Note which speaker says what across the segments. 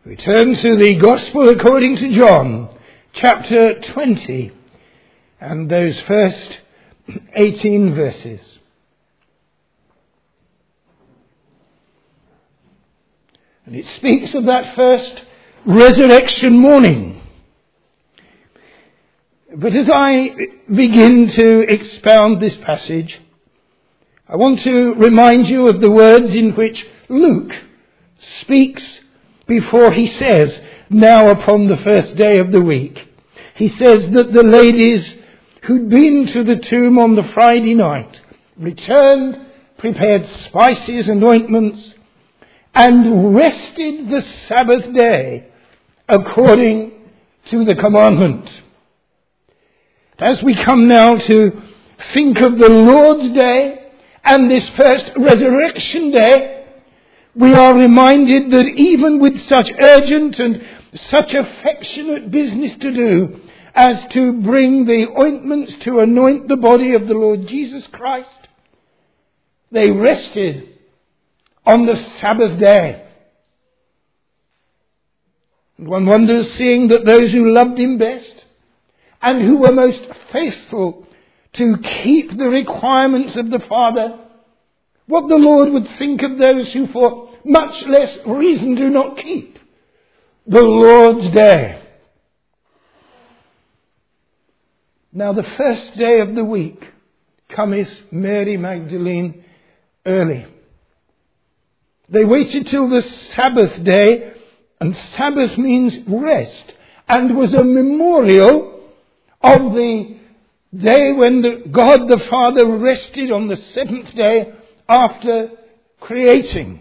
Speaker 1: We turn to the Gospel according to John, chapter 20, and those first 18 verses. And it speaks of that first resurrection morning. But as I begin to expound this passage, I want to remind you of the words in which Luke speaks before he says, now upon the first day of the week. He says that the ladies who'd been to the tomb on the Friday night returned, prepared spices and ointments, and rested the Sabbath day according to the commandment. As we come now to think of the Lord's Day and this first resurrection day, we are reminded that even with such urgent and such affectionate business to do as to bring the ointments to anoint the body of the Lord Jesus Christ, they rested on the Sabbath day. And one wonders, seeing that those who loved him best and who were most faithful to keep the requirements of the Father, what the Lord would think of those who for much less reason do not keep the Lord's Day. Now the first day of the week cometh Mary Magdalene early. They waited till the Sabbath day, and Sabbath means rest, and was a memorial of the day when God the Father rested on the seventh day after creating.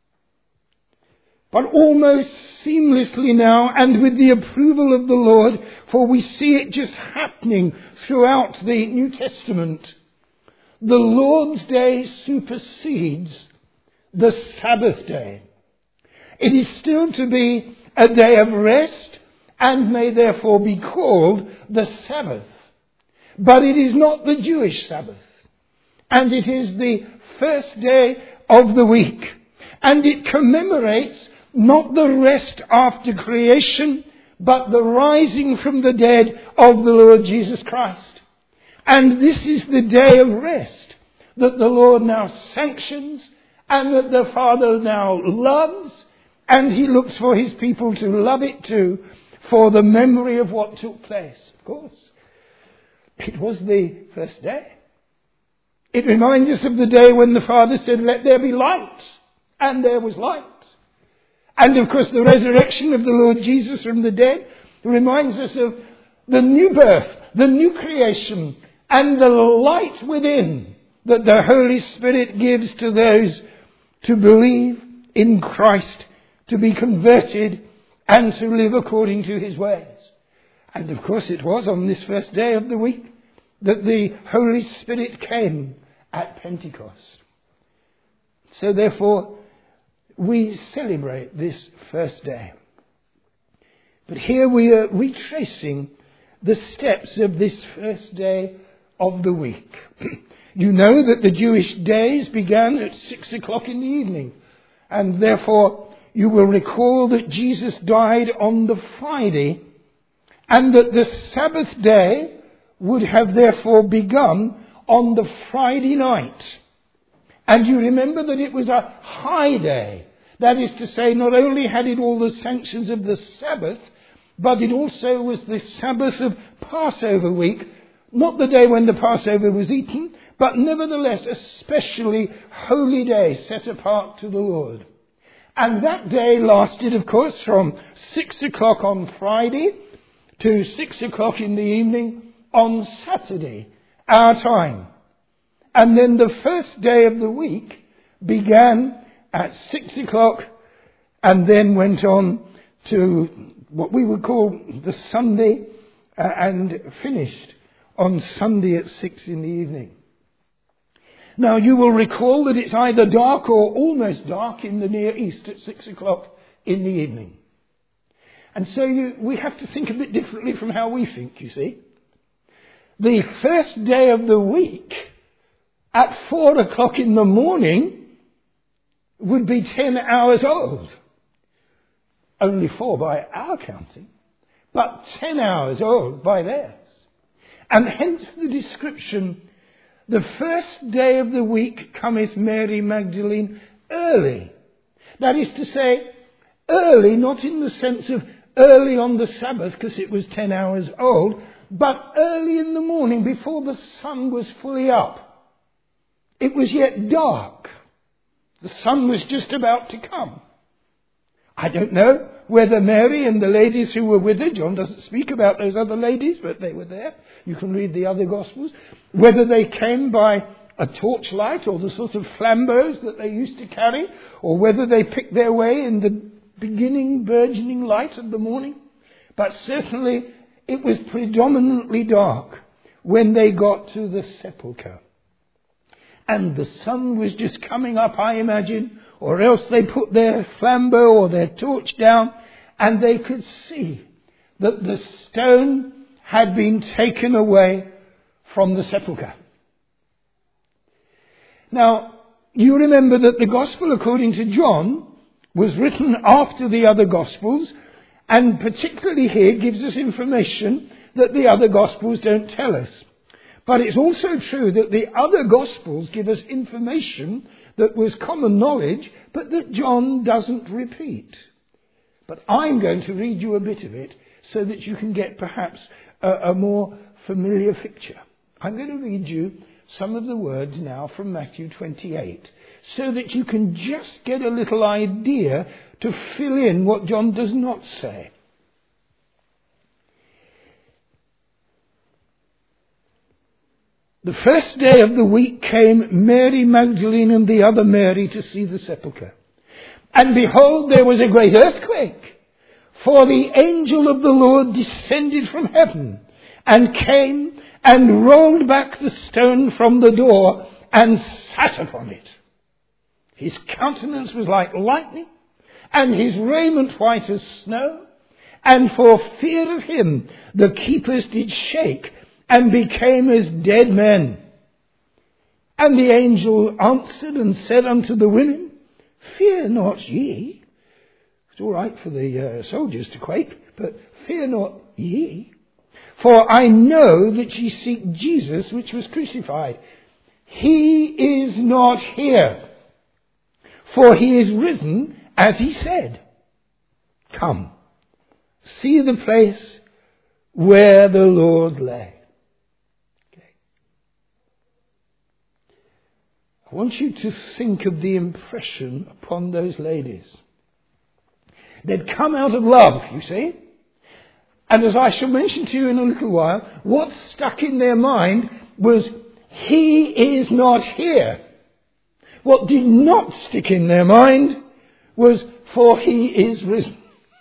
Speaker 1: But almost seamlessly now, and with the approval of the Lord, for we see it just happening throughout the New Testament, the Lord's Day supersedes the Sabbath day. It is still to be a day of rest and may therefore be called the Sabbath. But it is not the Jewish Sabbath. And it is the first day of the week. And it commemorates not the rest after creation, but the rising from the dead of the Lord Jesus Christ. And this is the day of rest that the Lord now sanctions and that the Father now loves, and he looks for his people to love it too, for the memory of what took place. Of course, it was the first day. It reminds us of the day when the Father said, let there be light, and there was light. And of course the resurrection of the Lord Jesus from the dead reminds us of the new birth, the new creation, and the light within that the Holy Spirit gives to those to believe in Christ, to be converted, and to live according to his ways. And of course it was on this first day of the week that the Holy Spirit came at Pentecost. So therefore, we celebrate this first day. But here we are retracing the steps of this first day of the week. You know that the Jewish days began at 6 o'clock in the evening. And therefore, you will recall that Jesus died on the Friday, and that the Sabbath day would have therefore begun on the Friday night. And you remember that it was a high day. That is to say, not only had it all the sanctions of the Sabbath, but it also was the Sabbath of Passover week, not the day when the Passover was eaten, but nevertheless a specially holy day set apart to the Lord. And that day lasted, of course, from 6 o'clock on Friday to 6 o'clock in the evening on Saturday, our time. And then the first day of the week began at 6 o'clock and then went on to what we would call the Sunday and finished on Sunday at 6 in the evening. Now you will recall that it's either dark or almost dark in the Near East at 6 o'clock in the evening. And so we have to think a bit differently from how we think, you see. The first day of the week at 4 o'clock in the morning would be 10 hours old. only 4 by our counting, but 10 hours old by theirs. And hence the description, the first day of the week cometh Mary Magdalene early. That is to say, early, not in the sense of early on the Sabbath, because it was 10 hours old, but early in the morning before the sun was fully up. It was yet dark. The sun was just about to come. I don't know whether Mary and the ladies who were with her, John doesn't speak about those other ladies, but they were there. You can read the other Gospels. Whether they came by a torchlight or the sort of flambeaux that they used to carry, or whether they picked their way in the beginning, burgeoning light of the morning. But certainly it was predominantly dark when they got to the sepulchre. And the sun was just coming up, I imagine, or else they put their flambeau or their torch down, and they could see that the stone had been taken away from the sepulchre. Now, you remember that the Gospel according to John was written after the other Gospels, and particularly here gives us information that the other Gospels don't tell us. But it's also true that the other Gospels give us information that was common knowledge, but that John doesn't repeat. But I'm going to read you a bit of it so that you can get perhaps a more familiar picture. I'm going to read you some of the words now from Matthew 28 so that you can just get a little idea to fill in what John does not say. The first day of the week came Mary Magdalene and the other Mary to see the sepulchre. And behold, there was a great earthquake, for the angel of the Lord descended from heaven and came and rolled back the stone from the door and sat upon it. His countenance was like lightning, and his raiment white as snow. And for fear of him, the keepers did shake and became as dead men. And the angel answered and said unto the women, Fear not ye. It's all right for the soldiers to quake, but fear not ye. For I know that ye seek Jesus, which was crucified. He is not here, for he is risen, as he said. Come, see the place where the Lord lay. I want you to think of the impression upon those ladies. They'd come out of love, you see. And as I shall mention to you in a little while, what stuck in their mind was, He is not here. What did not stick in their mind was, for He is risen.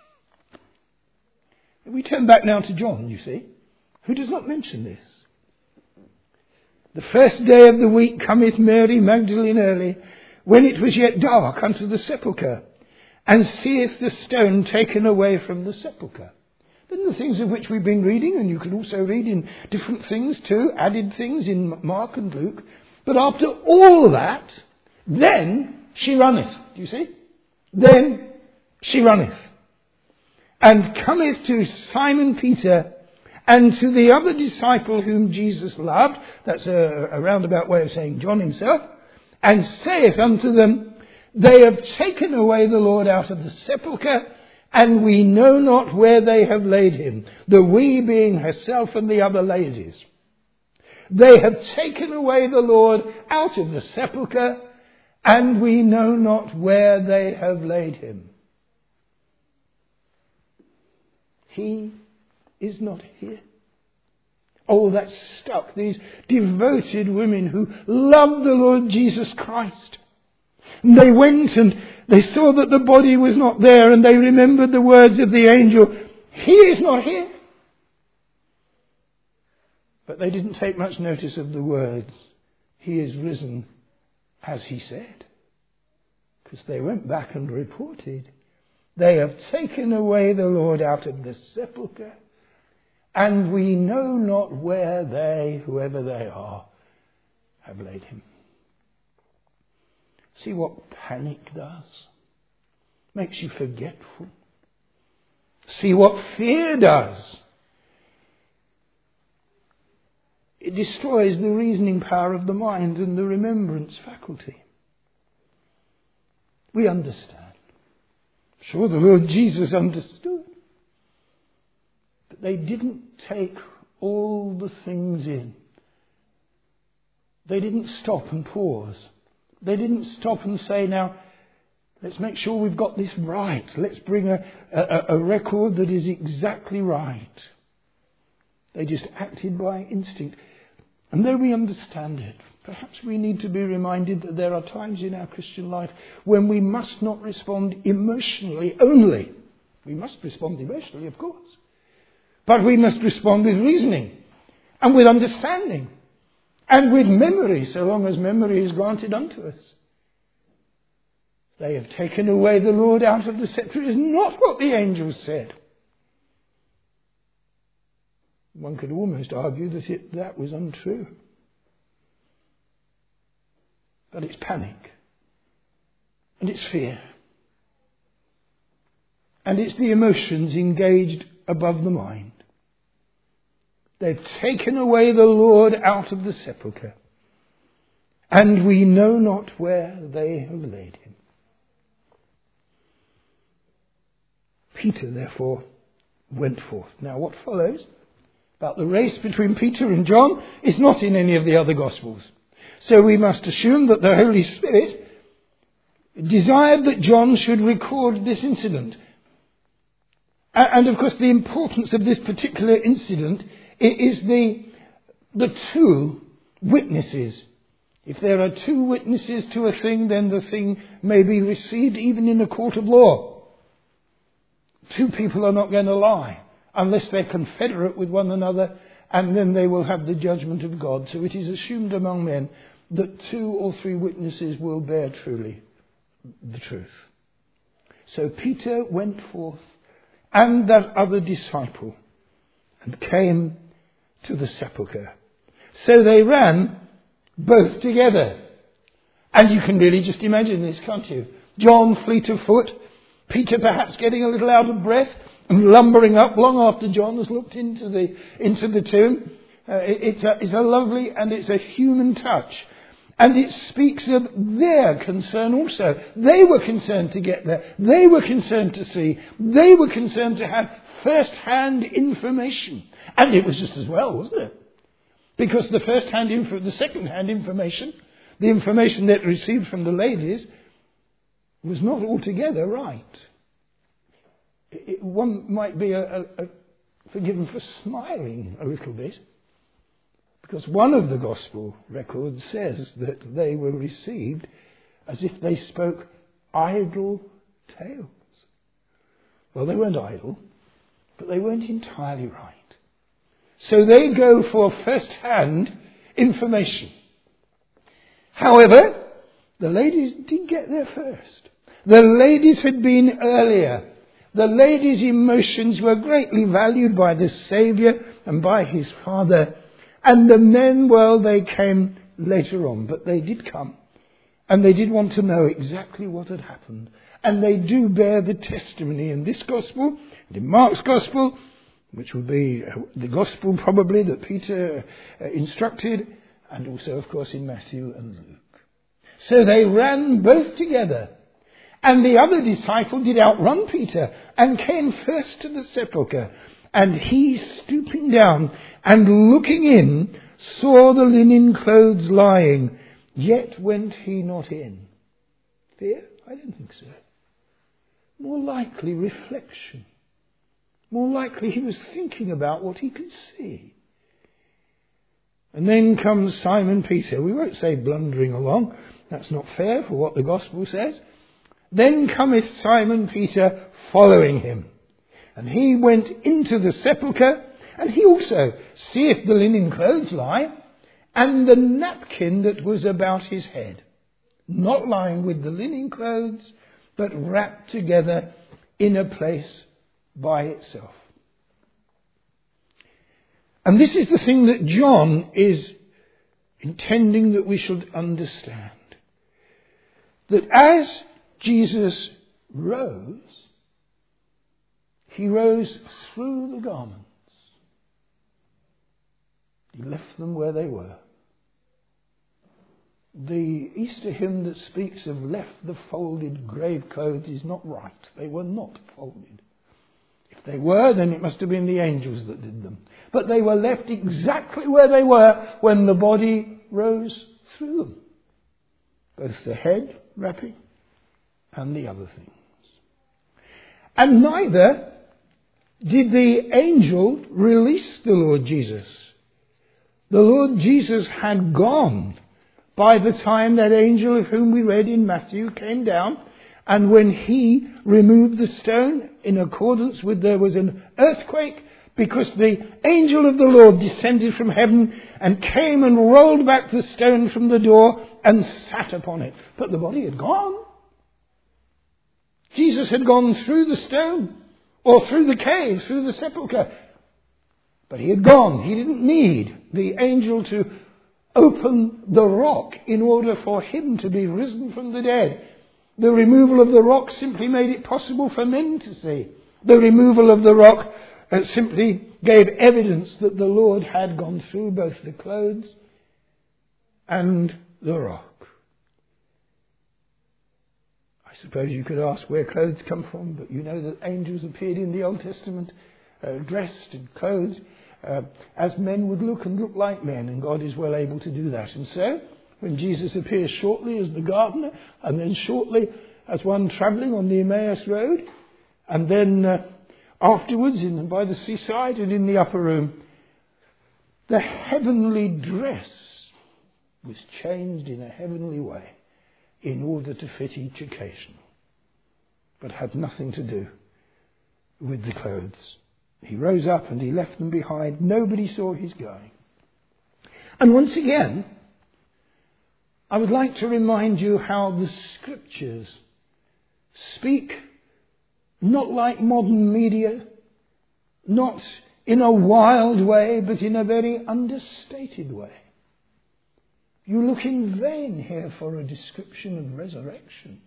Speaker 1: We turn back now to John, you see, who does not mention this. The first day of the week cometh Mary Magdalene early, when it was yet dark, unto the sepulchre, and seeth the stone taken away from the sepulchre. Then the things of which we've been reading, and you can also read in different things too, added things in Mark and Luke. But after all that, then she runneth. Do you see? Then she runneth, and cometh to Simon Peter, and to the other disciple whom Jesus loved, that's a roundabout way of saying John himself, and saith unto them, They have taken away the Lord out of the sepulchre, and we know not where they have laid him. The we being herself and the other ladies. They have taken away the Lord out of the sepulchre, and we know not where they have laid him. He is not here. Oh, that stuck these devoted women who loved the Lord Jesus Christ. And they went and they saw that the body was not there, and they remembered the words of the angel, He is not here. But they didn't take much notice of the words, He is risen, as He said. Because they went back and reported, They have taken away the Lord out of the sepulchre, and we know not where they, whoever they are, have laid him. See what panic does? Makes you forgetful. See what fear does. It destroys the reasoning power of the mind and the remembrance faculty. We understand. Sure, the Lord Jesus understood. But they didn't take all the things in. They didn't stop and pause. They didn't stop and say, now, let's make sure we've got this right. Let's bring a record that is exactly right. They just acted by instinct. And though we understand it, perhaps we need to be reminded that there are times in our Christian life when we must not respond emotionally only. We must respond emotionally, of course. But we must respond with reasoning and with understanding and with memory, so long as memory is granted unto us. They have taken away the Lord out of the scepter is not what the angels said. One could almost argue that that was untrue. But it's panic. And it's fear. And it's the emotions engaged above the mind. They've taken away the Lord out of the sepulchre. And we know not where they have laid him. Peter, therefore, went forth. Now, what follows about the race between Peter and John is not in any of the other Gospels. So we must assume that the Holy Spirit desired that John should record this incident. And of course, the importance of this particular incident is the two witnesses. If there are two witnesses to a thing, then the thing may be received even in a court of law. Two people are not going to lie unless they're confederate with one another, and then they will have the judgment of God. So it is assumed among men that 2 or 3 witnesses will bear truly the truth. So Peter went forth and that other disciple and came to the sepulchre. So they ran both together. And you can really just imagine this, can't you? John fleet of foot, Peter perhaps getting a little out of breath and lumbering up long after John has looked into the tomb. It's a lovely and it's a human touch. And it speaks of their concern also. They were concerned to get there. They were concerned to see. They were concerned to have first-hand information. And it was just as well, wasn't it? Because the the second-hand information, the information that received from the ladies, was not altogether right. One might be forgiven for smiling a little bit, because one of the gospel records says that they were received as if they spoke idle tales. Well, they weren't idle, but they weren't entirely right. So they go for first-hand information. However, the ladies did get there first. The ladies had been earlier. The ladies' emotions were greatly valued by the Saviour and by his Father. And the men, well, they came later on, but they did come. And they did want to know exactly what had happened. And they do bear the testimony in this gospel, and in Mark's gospel, which will be the gospel probably that Peter instructed, and also, of course, in Matthew and Luke. So they ran both together. And the other disciple did outrun Peter and came first to the sepulchre. And he, stooping down and looking in, saw the linen clothes lying, yet went he not in. Fear? I don't think so. More likely reflection. More likely he was thinking about what he could see. And then comes Simon Peter. We won't say blundering along. That's not fair for what the gospel says. Then cometh Simon Peter following him. And he went into the sepulchre, and he also seeth the linen clothes lie, and the napkin that was about his head, not lying with the linen clothes, but wrapped together in a place by itself. And this is the thing that John is intending that we should understand. That as Jesus rose, he rose through the garments. He left them where they were. The Easter hymn that speaks of left the folded grave clothes is not right. They were not folded. If they were, then it must have been the angels that did them. But they were left exactly where they were when the body rose through them. Both the head wrapping and the other things. And neither did the angel release the Lord Jesus. The Lord Jesus had gone by the time that angel of whom we read in Matthew came down, and when he removed the stone in accordance with, there was an earthquake because the angel of the Lord descended from heaven and came and rolled back the stone from the door and sat upon it. But the body had gone. Jesus had gone through the stone or through the cave, through the sepulchre. But he had gone. He didn't need the angel to open the rock in order for him to be risen from the dead. The removal of the rock simply made it possible for men to see. The removal of the rock simply gave evidence that the Lord had gone through both the clothes and the rock. I suppose you could ask where clothes come from, but you know that angels appeared in the Old Testament dressed and clothed as men would look and look like men, and God is well able to do that. And so, when Jesus appears shortly as the gardener, and then shortly as one travelling on the Emmaus Road, and then afterwards by the seaside and in the upper room, the heavenly dress was changed in a heavenly way in order to fit each occasion, but had nothing to do with the clothes. He rose up and he left them behind. Nobody saw his going. And once again, I would like to remind you how the Scriptures speak not like modern media, not in a wild way, but in a very understated way. You look in vain here for a description of resurrection,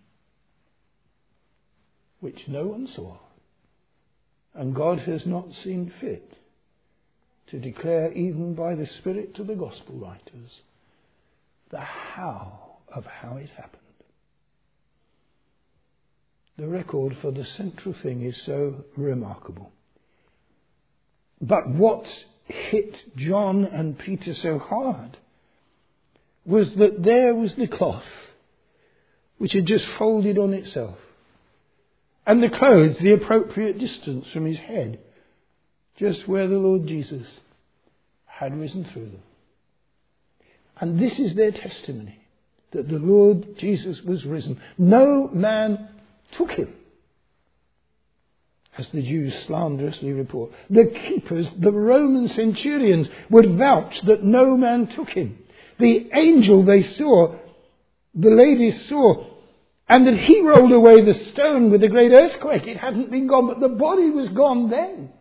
Speaker 1: which no one saw. And God has not seen fit to declare, even by the Spirit to the Gospel writers, the how of how it happened. The record for the central thing is so remarkable. But what hit John and Peter so hard was that there was the cloth, which had just folded on itself, and the clothes the appropriate distance from his head, just where the Lord Jesus had risen through them. And this is their testimony, that the Lord Jesus was risen. No man took him, as the Jews slanderously report. The keepers, the Roman centurions, would vouch that no man took him. The angel they saw, the ladies saw, and that he rolled away the stone with a great earthquake. It hadn't been gone, but the body was gone then.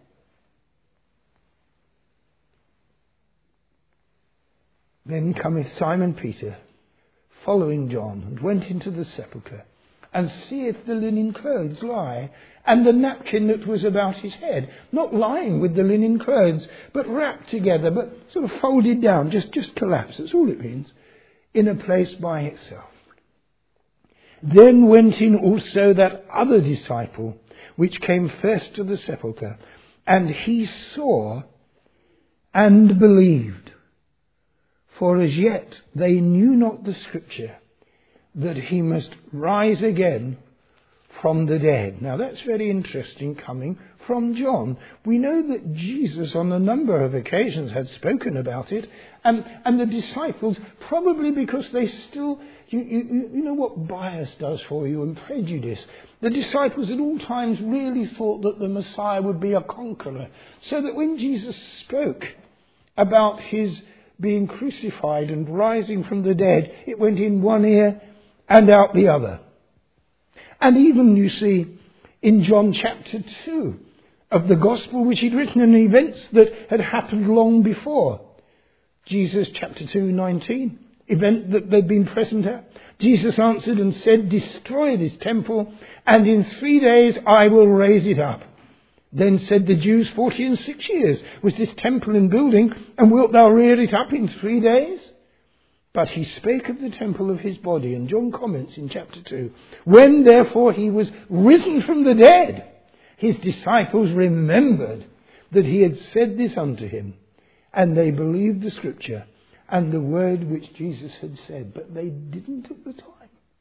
Speaker 1: Then cometh Simon Peter, following John, and went into the sepulchre, and seeth the linen clothes lie, and the napkin that was about his head, not lying with the linen clothes, but wrapped together, but sort of folded down, just collapsed. That's all it means, in a place by itself. Then went in also that other disciple, which came first to the sepulchre, and he saw and believed. For as yet they knew not the Scripture, that he must rise again from the dead. Now that's very interesting, coming from John. We know that Jesus on a number of occasions had spoken about it, and the disciples, probably because they still, you know what bias does for you, and prejudice. The disciples at all times really thought that the Messiah would be a conqueror, so that when Jesus spoke about his being crucified and rising from the dead, it went in one ear and out the other. And even, you see, in John chapter 2 of the Gospel, which he'd written in events that had happened long before. Jesus chapter 2:19, event that they'd been present at. Jesus answered and said, "Destroy this temple, and in 3 days I will raise it up." Then said the Jews, 40 and 6 years was this temple in building, and wilt thou rear it up in 3 days? But he spake of the temple of his body, and John comments in chapter 2, when therefore he was risen from the dead, his disciples remembered that he had said this unto him, and they believed the scripture and the word which Jesus had said, but they didn't at the time.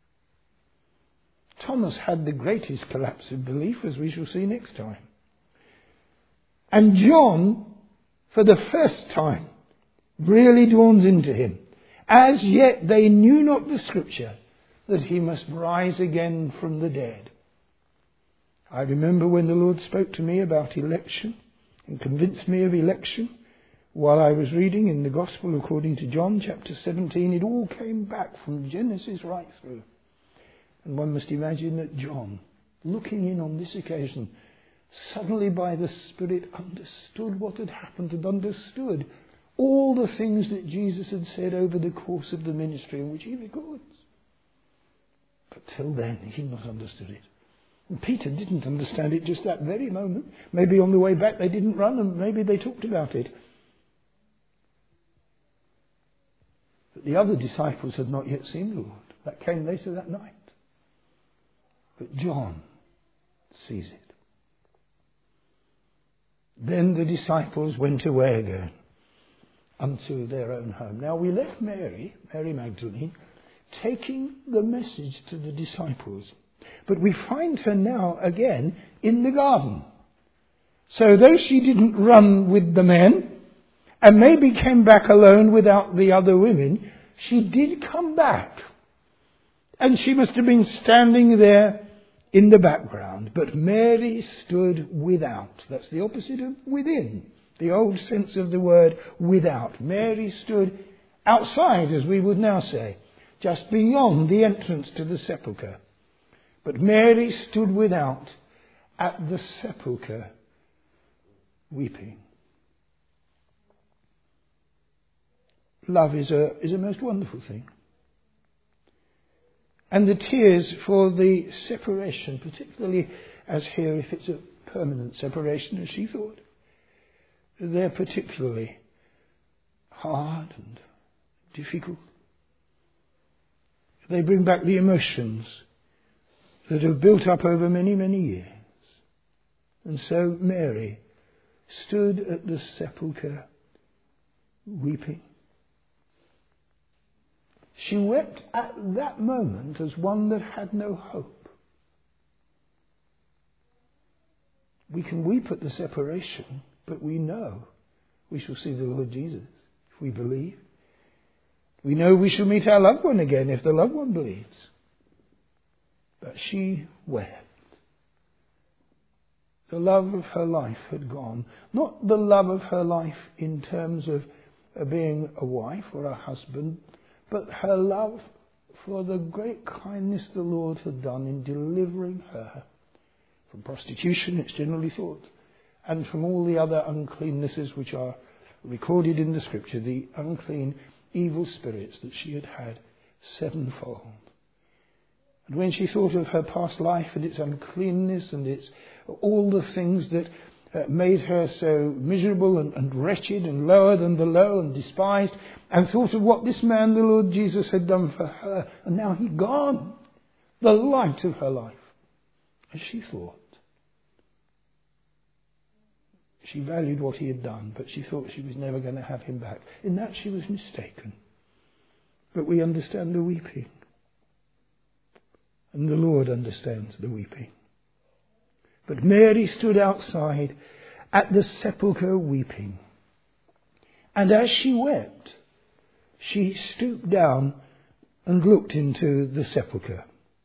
Speaker 1: Thomas had the greatest collapse of belief, as we shall see next time. And John, for the first time, really dawns into him. As yet they knew not the scripture, that he must rise again from the dead. I remember when the Lord spoke to me about election and convinced me of election while I was reading in the Gospel according to John chapter 17. It all came back from Genesis right through. And one must imagine that John, looking in on this occasion, suddenly by the Spirit understood what had happened and understood all the things that Jesus had said over the course of the ministry in which he records. But till then he had not understood it. And Peter didn't understand it just that very moment. Maybe on the way back they didn't run, and maybe they talked about it. But the other disciples had not yet seen the Lord. That came later that night. But John sees it. Then the disciples went away again unto their own home. Now we left Mary Magdalene, taking the message to the disciples. But we find her now again in the garden. So though she didn't run with the men, and maybe came back alone without the other women, she did come back. And she must have been standing there in the background. But Mary stood without. That's the opposite of within. The old sense of the word without. Mary stood outside, as we would now say, just beyond the entrance to the sepulchre. But Mary stood without at the sepulchre, weeping. Love is a most wonderful thing. And the tears for the separation, particularly as here, if it's a permanent separation, as she thought, they're particularly hard and difficult. They bring back the emotions that have built up over many, many years. And so Mary stood at the sepulchre weeping. She wept at that moment as one that had no hope. We can weep at the separation, but we know we shall see the Lord Jesus if we believe. We know we shall meet our loved one again if the loved one believes. But she wept. The love of her life had gone. Not the love of her life in terms of being a wife or a husband, but her love for the great kindness the Lord had done in delivering her from prostitution, it's generally thought, and from all the other uncleannesses which are recorded in the Scripture, the unclean, evil spirits that she had had sevenfold. And when she thought of her past life and its uncleanness and its all the things that made her so miserable and wretched and lower than the low and despised, and thought of what this man, the Lord Jesus, had done for her, and now he'd gone, the light of her life, as she thought. She valued what he had done, but she thought she was never going to have him back. In that she was mistaken. But we understand the weeping. And the Lord understands the weeping. But Mary stood outside at the sepulchre weeping. And as she wept, she stooped down and looked into the sepulchre.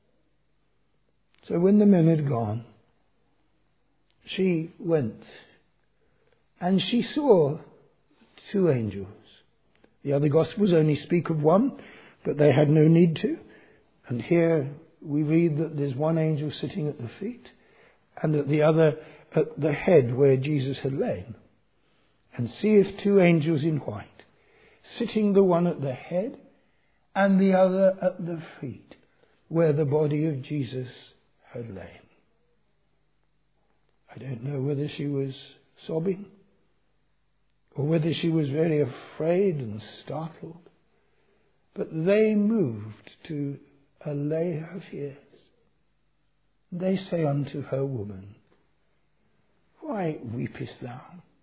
Speaker 1: So when the men had gone, she went and she saw two angels. The other Gospels only speak of one, but they had no need to. And here we read that there's one angel sitting at the feet, and at the other at the head where Jesus had lain. And seeth two angels in white, sitting the one at the head and the other at the feet, where the body of Jesus had lain. I don't know whether she was sobbing or whether she was very afraid and startled, but they moved to allay her fears. They say unto her, Woman, why weepest thou?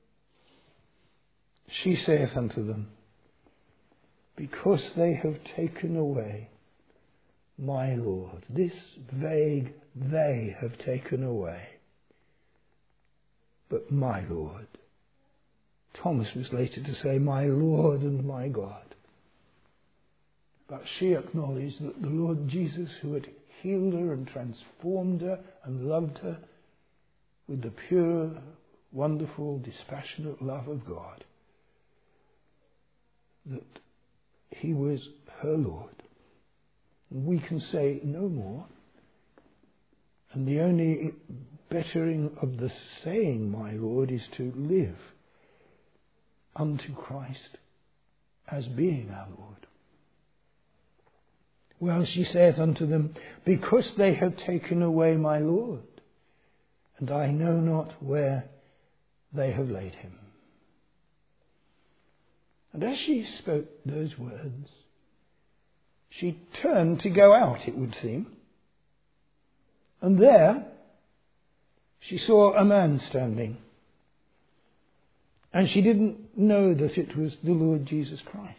Speaker 1: She saith unto them, Because they have taken away my Lord. This vague they have taken away. But my Lord. Thomas was later to say, My Lord and my God. But she acknowledged that the Lord Jesus, who had healed her and transformed her and loved her with the pure, wonderful, dispassionate love of God, that he was her Lord. And we can say no more. And the only bettering of the saying, My Lord, is to live unto Christ as being our Lord. Well, she saith unto them, Because they have taken away my Lord, and I know not where they have laid him. And as she spoke those words, she turned to go out, it would seem. And there she saw a man standing. And she didn't know that it was the Lord Jesus Christ.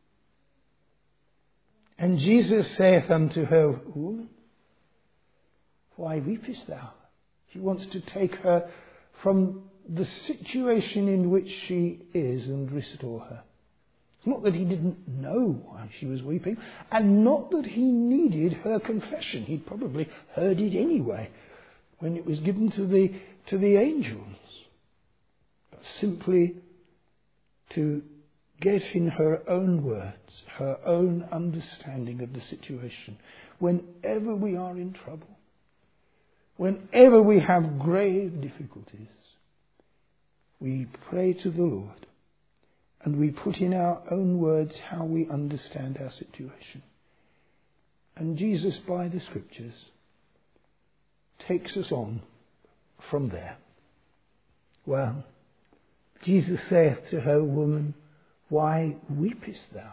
Speaker 1: And Jesus saith unto her, Woman, why weepest thou? He wants to take her from the situation in which she is and restore her. It's not that he didn't know why she was weeping, and not that he needed her confession. He'd probably heard it anyway when it was given to the angels. But simply to get in her own words, her own understanding of the situation. Whenever we are in trouble, whenever we have grave difficulties, we pray to the Lord and we put in our own words how we understand our situation. And Jesus, by the Scriptures, takes us on from there. Well, Jesus saith to her, Woman, why weepest thou?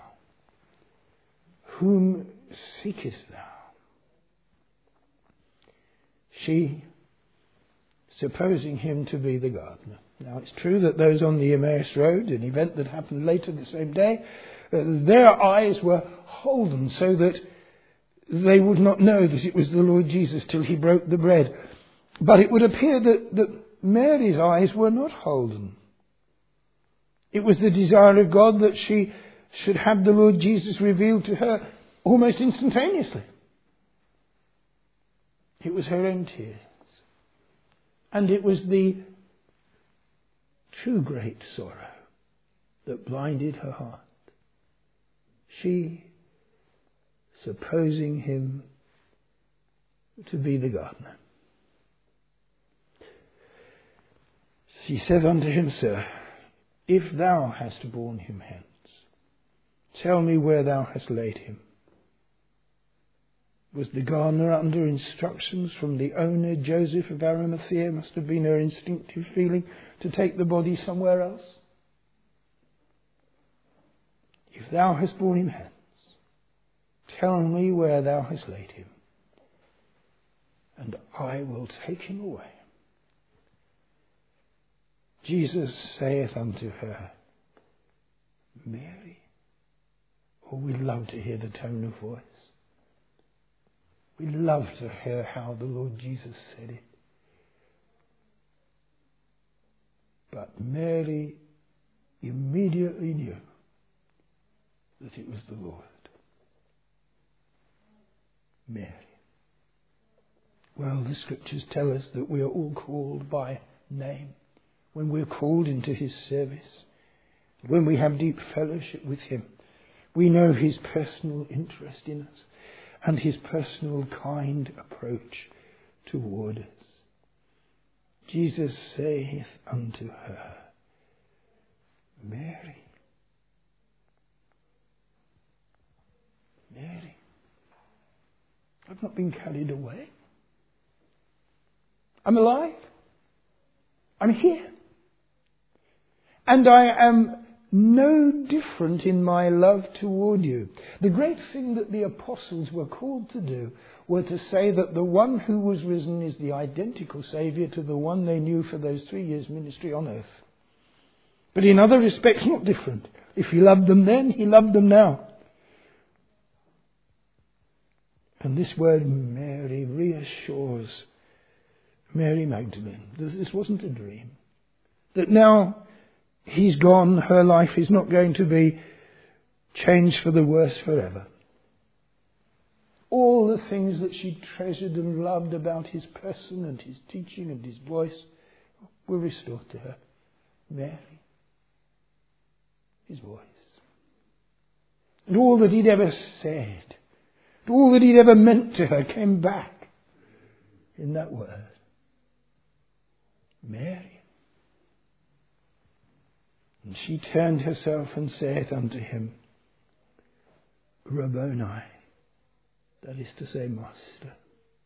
Speaker 1: Whom seekest thou? She, supposing him to be the gardener. Now, it's true that those on the Emmaus Road, an event that happened later the same day, their eyes were holden so that they would not know that it was the Lord Jesus till he broke the bread. But it would appear that Mary's eyes were not holden. It was the desire of God that she should have the Lord Jesus revealed to her almost instantaneously. It was her own tears. And it was the true great sorrow that blinded her heart. She, supposing him to be the gardener. She said unto him, Sir, if thou hast borne him hence, tell me where thou hast laid him. Was the gardener under instructions from the owner, Joseph of Arimathea? Must have been her instinctive feeling to take the body somewhere else. If thou hast borne him hence, tell me where thou hast laid him, and I will take him away. Jesus saith unto her, Mary. Oh, we love to hear the tone of voice. We love to hear how the Lord Jesus said it. But Mary immediately knew that it was the Lord. Mary. Well, the Scriptures tell us that we are all called by name when we're called into his service, when we have deep fellowship with him. We know his personal interest in us and his personal kind approach toward us. Jesus saith unto her, Mary. Mary. I've not been carried away. I'm alive. I'm here. And I am no different in my love toward you. The great thing that the apostles were called to do were to say that the one who was risen is the identical Saviour to the one they knew for those 3 years' ministry on earth. But in other respects, not different. If he loved them then, he loved them now. And this word Mary reassures Mary Magdalene that this wasn't a dream. That now he's gone, her life is not going to be changed for the worse forever. All the things that she treasured and loved about his person and his teaching and his voice were restored to her. Mary, his voice. And all that he'd ever said, all that he'd ever meant to her came back in that word. Mary. And she turned herself and saith unto him, Rabboni, that is to say, Master.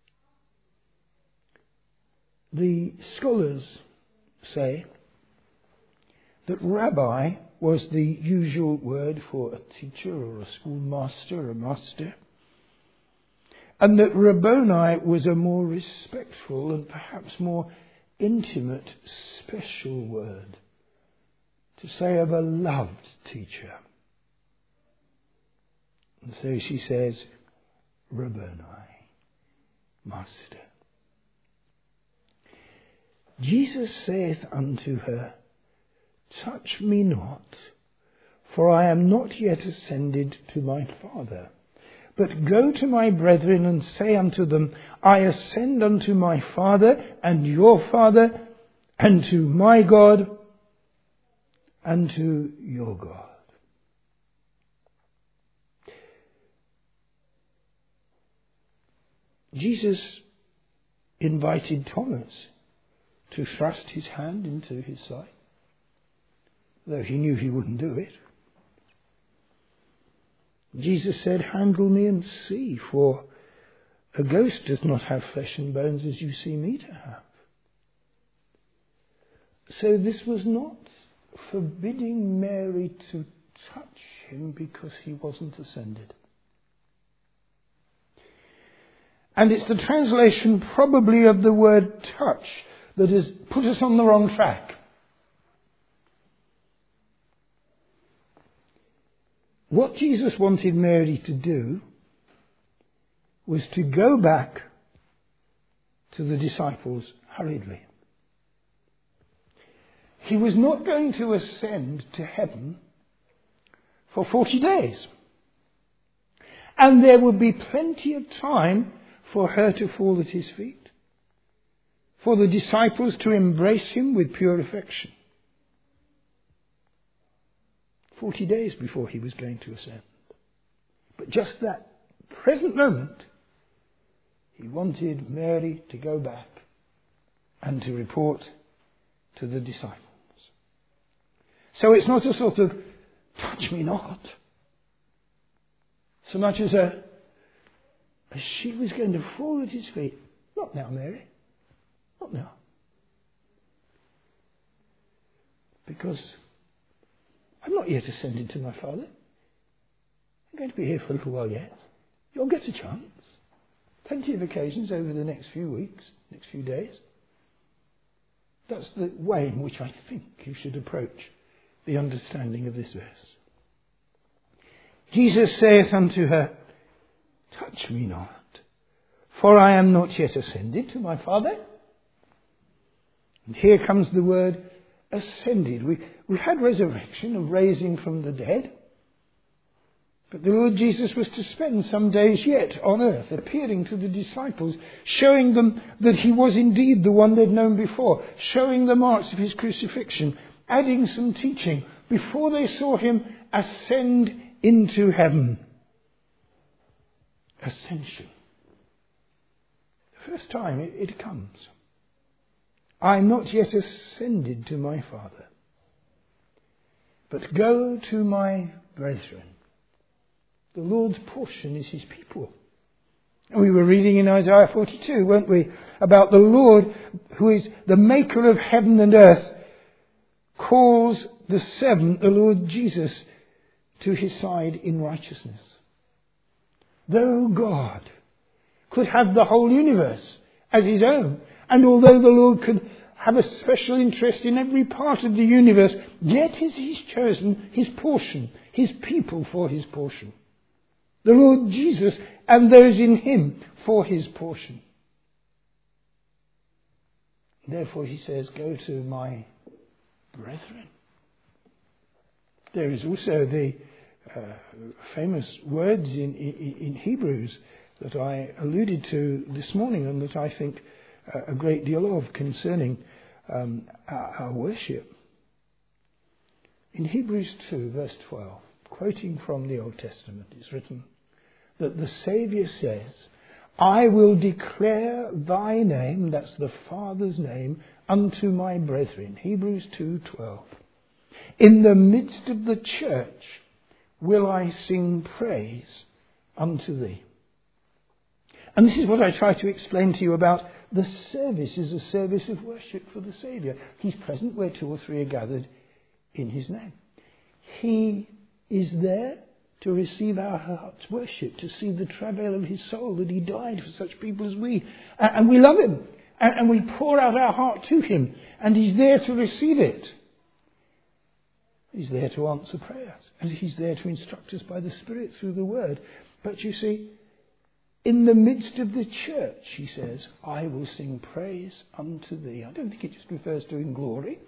Speaker 1: The scholars say that rabbi was the usual word for a teacher or a schoolmaster or a master, and that Rabboni was a more respectful and perhaps more intimate, special word to say of a loved teacher. And so she says, Rabboni, Master. Jesus saith unto her, Touch me not, for I am not yet ascended to my Father. But go to my brethren and say unto them, I ascend unto my Father and your Father, and to my God and to your God. Jesus invited Thomas to thrust his hand into his side, though he knew he wouldn't do it. Jesus said, Handle me and see, for a ghost does not have flesh and bones as you see me to have. So this was not forbidding Mary to touch him because he wasn't ascended. And it's the translation probably of the word touch that has put us on the wrong track. What Jesus wanted Mary to do was to go back to the disciples hurriedly. He was not going to ascend to heaven for 40 days. And there would be plenty of time for her to fall at his feet, for the disciples to embrace him with pure affection. 40 days before he was going to ascend. But just that present moment, he wanted Mary to go back and to report to the disciples. So it's not a sort of touch me not, so much as she was going to fall at his feet. Not now, Mary. Not now. Because I'm not yet ascended to my Father. I'm going to be here for a little while yet. You'll get a chance. Plenty of occasions over the next few weeks, next few days. That's the way in which I think you should approach the understanding of this verse. Jesus saith unto her, Touch me not, for I am not yet ascended to my Father. And here comes the word ascended. We've had resurrection and raising from the dead. But the Lord Jesus was to spend some days yet on earth, appearing to the disciples, showing them that he was indeed the one they'd known before, showing the marks of his crucifixion, adding some teaching before they saw him ascend into heaven. Ascension. The first time it comes. I'm not yet ascended to my Father, but go to my brethren. The Lord's portion is his people. We were reading in Isaiah 42, weren't we, about the Lord who is the maker of heaven and earth, calls the servant, the Lord Jesus, to his side in righteousness. Though God could have the whole universe as his own, and although the Lord could have a special interest in every part of the universe, yet he's chosen his portion, his people for his portion. The Lord Jesus and those in him for his portion. Therefore he says, go to my brethren. There is also the famous words in Hebrews that I alluded to this morning and that I think a great deal of concerning our worship. In Hebrews 2 verse 12, quoting from the Old Testament, it's written that the Saviour says, I will declare thy name, that's the Father's name, unto my brethren. Hebrews 2:12. In the midst of the church will I sing praise unto thee. And this is what I try to explain to you about the service is a service of worship for the Saviour. He's present where two or three are gathered in his name. He is there to receive our heart's worship, to see the travail of his soul, that he died for such people as we. And we love him. And we pour out our heart to him. And he's there to receive it. He's there to answer prayers. And he's there to instruct us by the Spirit through the Word. But you see, in the midst of the church, he says, I will sing praise unto thee. I don't think it just refers to in glory.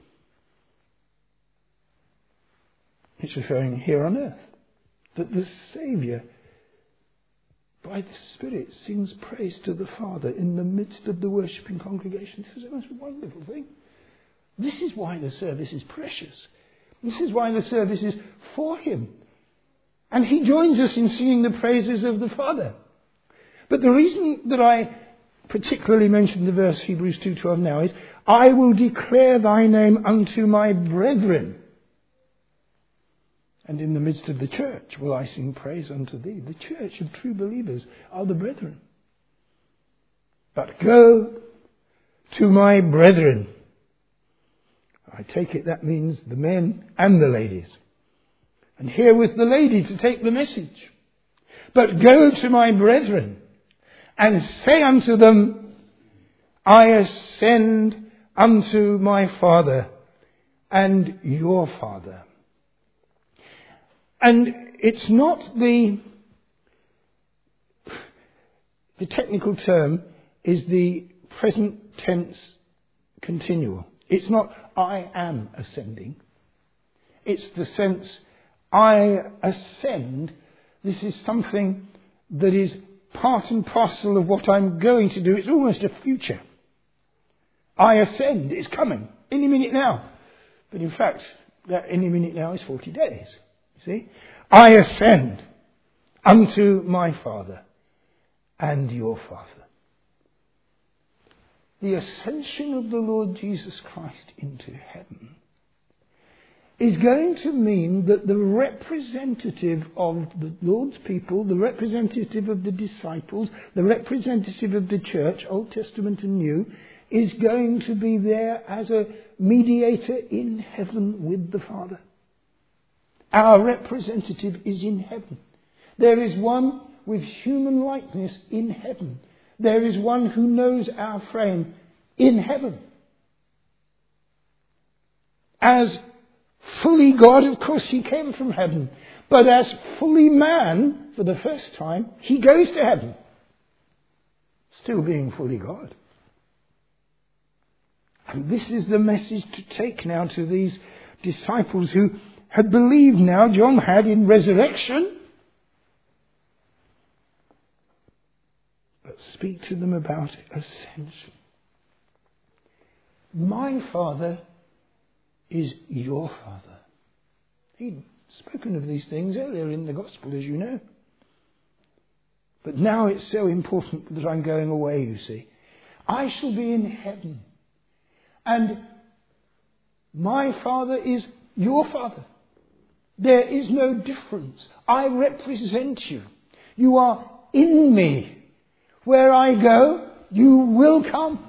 Speaker 1: It's referring here on earth. That the Saviour, by the Spirit, sings praise to the Father in the midst of the worshipping congregation. This is a most wonderful thing. This is why the service is precious. This is why the service is for him. And he joins us in singing the praises of the Father. But the reason that I particularly mention the verse Hebrews 2:12 now is, I will declare thy name unto my brethren. And in the midst of the church will I sing praise unto thee. The church of true believers are the brethren. But go to my brethren. I take it that means the men and the ladies. And here was the lady to take the message. But go to my brethren and say unto them, I ascend unto my Father and your Father. And it's not the technical term is the present tense continual. It's not I am ascending. It's the sense I ascend. This is something that is part and parcel of what I'm going to do. It's almost a future. I ascend. It's coming any minute now. But in fact, that any minute now is 40 days. See? I ascend unto my Father and your Father. The ascension of the Lord Jesus Christ into heaven is going to mean that the representative of the Lord's people, the representative of the disciples, the representative of the church, Old Testament and New, is going to be there as a mediator in heaven with the Father. Our representative is in heaven. There is one with human likeness in heaven. There is one who knows our frame in heaven. As fully God, of course, he came from heaven. But as fully man, for the first time, he goes to heaven. Still being fully God. And this is the message to take now to these disciples who had believed now, John had, in resurrection. But speak to them about ascension. My Father is your Father. He'd spoken of these things earlier in the Gospel, as you know. But now it's so important that I'm going away, you see. I shall be in heaven. And my Father is your Father. There is no difference. I represent you. You are in me. Where I go, you will come.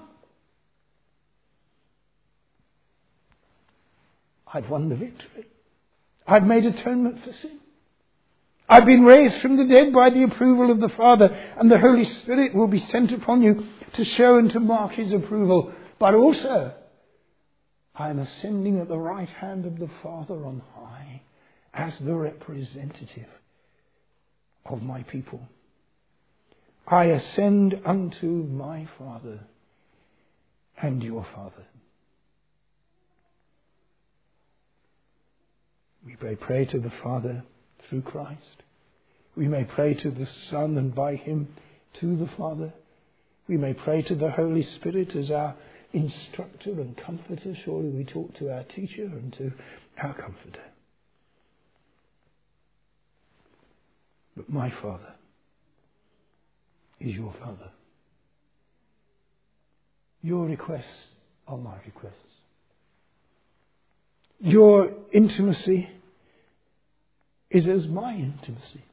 Speaker 1: I've won the victory. I've made atonement for sin. I've been raised from the dead by the approval of the Father, and the Holy Spirit will be sent upon you to show and to mark his approval. But also, I am ascending at the right hand of the Father on high as the representative of my people. I ascend unto my Father and your Father. We may pray to the Father through Christ. We may pray to the Son and by him to the Father. We may pray to the Holy Spirit as our instructor and comforter. Surely we talk to our teacher and to our comforter. But my Father is your Father. Your requests are my requests. Your intimacy is as my intimacy.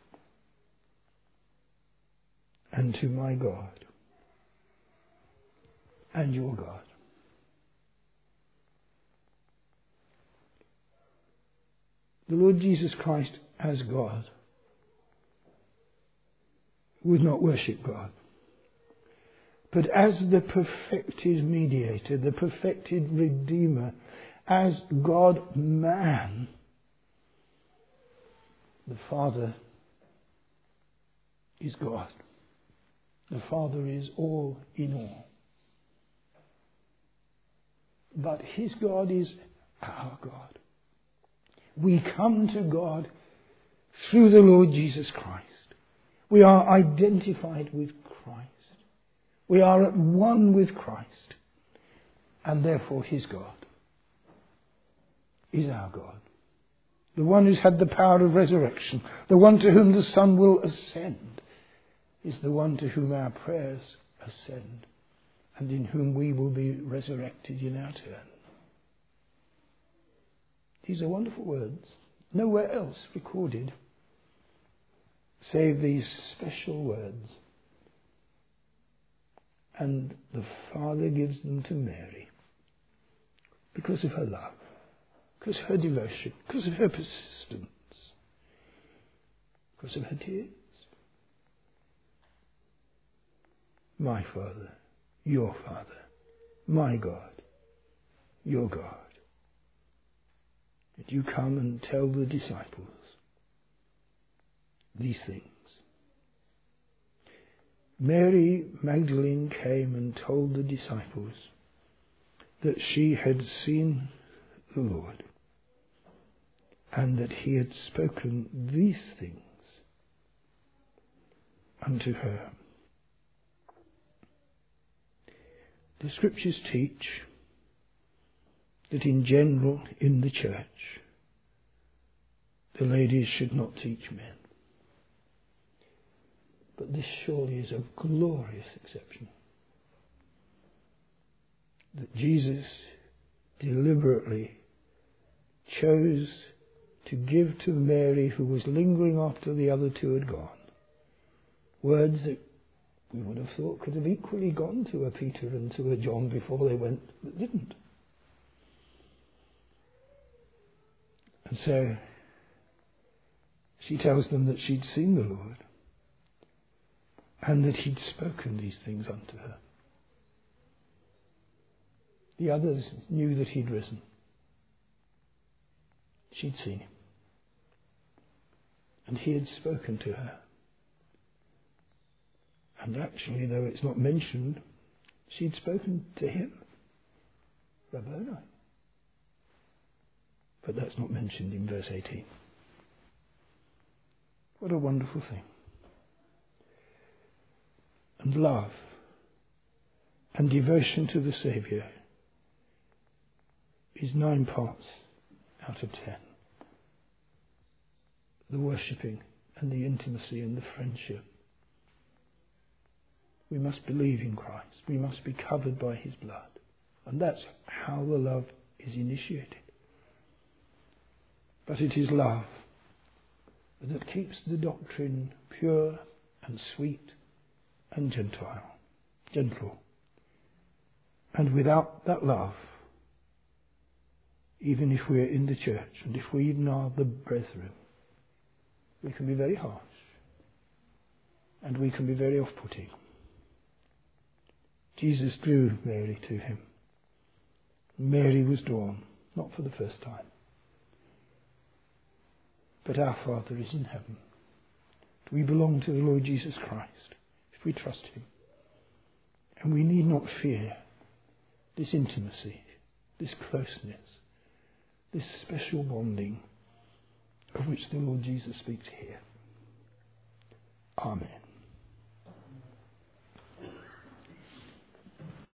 Speaker 1: And to my God and your God. The Lord Jesus Christ as God would not worship God, but as the perfected mediator, the perfected redeemer, as God-man, the Father is God. The Father is all in all. But his God is our God. We come to God through the Lord Jesus Christ. We are identified with Christ. We are at one with Christ. And therefore his God is our God. The one who's had the power of resurrection, the one to whom the Son will ascend, is the one to whom our prayers ascend, and in whom we will be resurrected in our turn. These are wonderful words, nowhere else recorded, save these special words. And the Father gives them to Mary because of her love, because of her devotion, because of her persistence, because of her tears. My Father, your Father, my God, your God. That you come and tell the disciples these things. Mary Magdalene came and told the disciples that she had seen the Lord and that he had spoken these things unto her. The Scriptures teach that in general in the church the ladies should not teach men. But this surely is a glorious exception. That Jesus deliberately chose to give to Mary, who was lingering after the other two had gone, words that we would have thought could have equally gone to a Peter and to a John before they went, but didn't. And so she tells them that she'd seen the Lord and that he'd spoken these things unto her. The others knew that he'd risen. She'd seen him. And he had spoken to her. And actually, though it's not mentioned, she'd spoken to him. Rabboni. But that's not mentioned in verse 18. What a wonderful thing. And love and devotion to the Saviour is 9 parts out of 10. The worshipping and the intimacy and the friendship. We must believe in Christ. We must be covered by his blood. And that's how the love is initiated. But it is love that keeps the doctrine pure and sweet and gentle. And without that love, even if we're in the church and if we even are the brethren, we can be very harsh and we can be very off-putting. Jesus drew Mary to him. Mary was drawn, not for the first time. But our Father is in heaven. We belong to the Lord Jesus Christ if we trust him. And we need not fear this intimacy, this closeness, this special bonding of which the Lord Jesus speaks here. Amen.